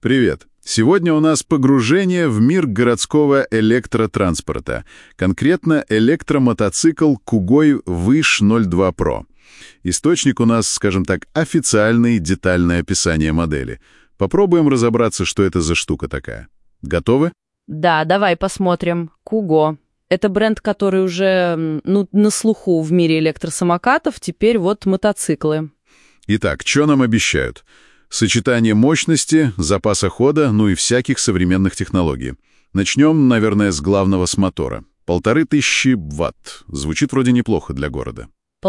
Привет. Сегодня у нас погружение в мир городского электротранспорта, конкретно электромотоцикл Кугой Выш-02 Pro. Источник у нас, скажем так, официальное детальное описание модели. Попробуем разобраться, что это за штука такая. Готовы? Да, давай посмотрим. Куго. Это бренд, который уже, на слуху в мире электросамокатов, теперь вот мотоциклы. Итак, что нам обещают? Сочетание мощности, запаса хода, и всяких современных технологий. Начнем, наверное, с главного, с мотора. 1500 ватт. Звучит вроде неплохо для города.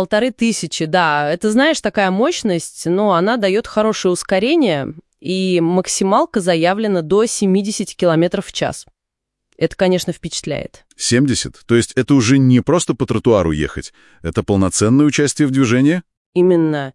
1500, да. Это, знаешь, такая мощность, но она дает хорошее ускорение, и максималка заявлена до 70 км в час. Это, конечно, впечатляет. 70? То есть это уже не просто по тротуару ехать, это полноценное участие в движении? Именно.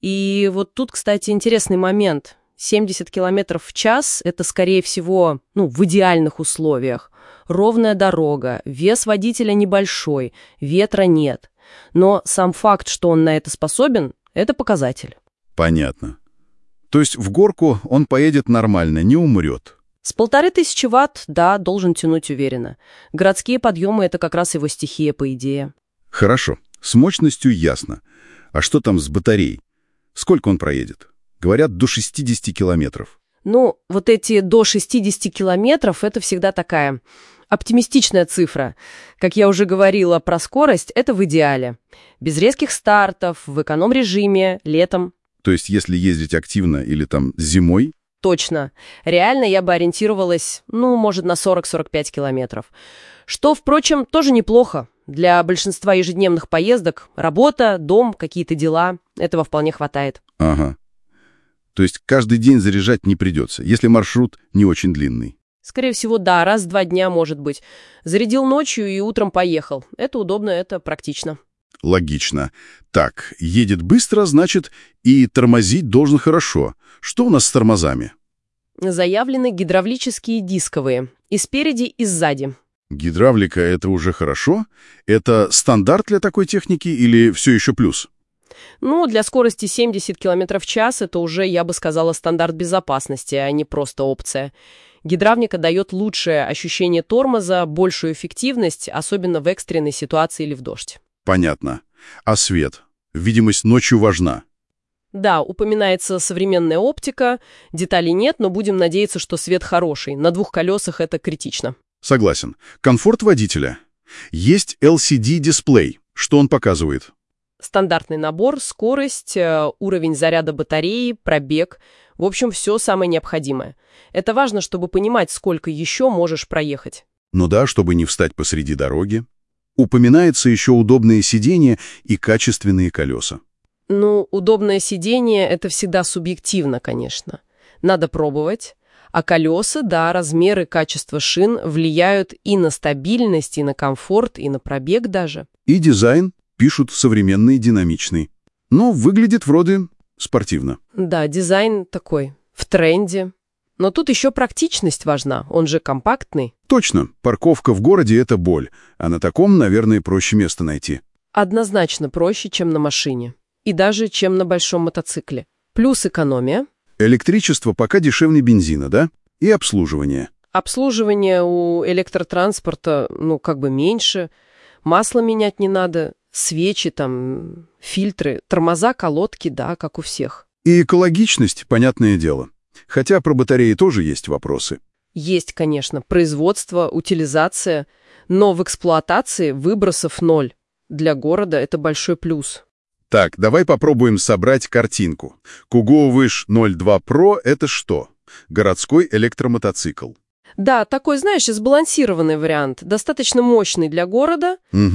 И вот тут, кстати, интересный момент. 70 км в час — это, скорее всего, в идеальных условиях. Ровная дорога, вес водителя небольшой, ветра нет. Но сам факт, что он на это способен, это показатель. Понятно. То есть в горку он поедет нормально, не умрет. С 1500 ватт, да, должен тянуть уверенно. Городские подъемы — это как раз его стихия, по идее. Хорошо, с мощностью ясно. А что там с батареей? Сколько он проедет? Говорят, до 60 километров. Вот эти до 60 километров — это всегда такая оптимистичная цифра. Как я уже говорила про скорость, это в идеале. Без резких стартов, в эконом-режиме, летом. То есть если ездить активно или там зимой? Точно. Реально я бы ориентировалась, может, на 40-45 километров. Что, впрочем, тоже неплохо. Для большинства ежедневных поездок работа, дом, какие-то дела — этого вполне хватает. Ага. То есть каждый день заряжать не придется, если маршрут не очень длинный. Скорее всего, да, раз в 2 дня, может быть. Зарядил ночью и утром поехал. Это удобно, это практично. Логично. Так, едет быстро, значит, и тормозить должен хорошо. Что у нас с тормозами? Заявлены гидравлические дисковые. И спереди, и сзади. Гидравлика — это уже хорошо? Это стандарт для такой техники или все еще плюс? Для скорости 70 км в час это уже, я бы сказала, стандарт безопасности, а не просто опция. Гидравлика дает лучшее ощущение тормоза, большую эффективность, особенно в экстренной ситуации или в дождь. Понятно. А свет? Видимость ночью важна. Да, упоминается современная оптика, деталей нет, но будем надеяться, что свет хороший. На 2 колесах это критично. Согласен. Комфорт водителя. Есть LCD-дисплей. Что он показывает? Стандартный набор, скорость, уровень заряда батареи, пробег. В общем, все самое необходимое. Это важно, чтобы понимать, сколько еще можешь проехать. Чтобы не встать посреди дороги. Упоминается еще удобные сиденья и качественные колеса. Удобное сиденье — это всегда субъективно, конечно. Надо пробовать. А колеса, да, размеры, качество шин влияют и на стабильность, и на комфорт, и на пробег даже. И дизайн, пишут, современный, динамичный. Выглядит вроде спортивно. Да, дизайн такой, в тренде. Но тут еще практичность важна, он же компактный. Точно, парковка в городе — это боль, а на таком, наверное, проще место найти. Однозначно проще, чем на машине. И даже, чем на большом мотоцикле. Плюс экономия. Электричество пока дешевле бензина, да? И обслуживание. Обслуживание у электротранспорта, меньше. Масло менять не надо, свечи фильтры, тормоза, колодки, да, как у всех. И экологичность, понятное дело. Хотя про батареи тоже есть вопросы. Есть, конечно, производство, утилизация, но в эксплуатации выбросов 0. Для города это большой плюс. Так, давай попробуем собрать картинку. Kugo Выш-02 Pro — это что? Городской электромотоцикл. Да, такой, знаешь, сбалансированный вариант. Достаточно мощный для города,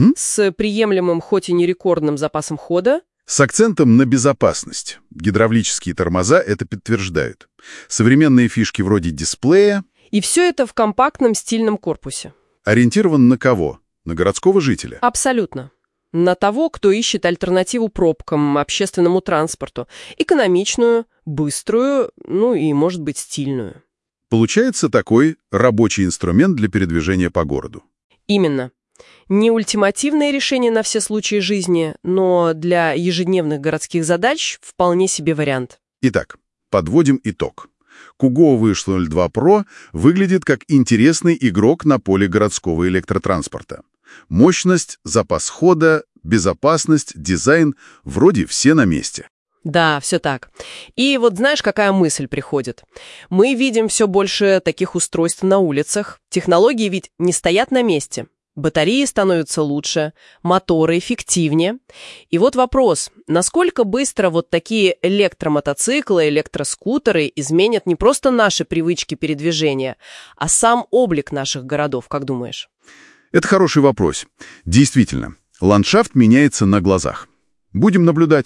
с приемлемым, хоть и не рекордным запасом хода. С акцентом на безопасность. Гидравлические тормоза это подтверждают. Современные фишки вроде дисплея. И все это в компактном стильном корпусе. Ориентирован на кого? На городского жителя? Абсолютно. На того, кто ищет альтернативу пробкам, общественному транспорту. Экономичную, быструю, и, может быть, стильную. Получается такой рабочий инструмент для передвижения по городу. Именно. Не ультимативное решение на все случаи жизни, но для ежедневных городских задач вполне себе вариант. Итак, подводим итог. Kugo Wish 02 Pro выглядит как интересный игрок на поле городского электротранспорта. Мощность, запас хода, безопасность, дизайн — вроде все на месте. Да, все так. И вот знаешь, какая мысль приходит? Мы видим все больше таких устройств на улицах. Технологии ведь не стоят на месте. Батареи становятся лучше, моторы эффективнее. И вот вопрос, насколько быстро вот такие электромотоциклы, электроскутеры изменят не просто наши привычки передвижения, а сам облик наших городов, как думаешь? Это хороший вопрос. Действительно, ландшафт меняется на глазах. Будем наблюдать.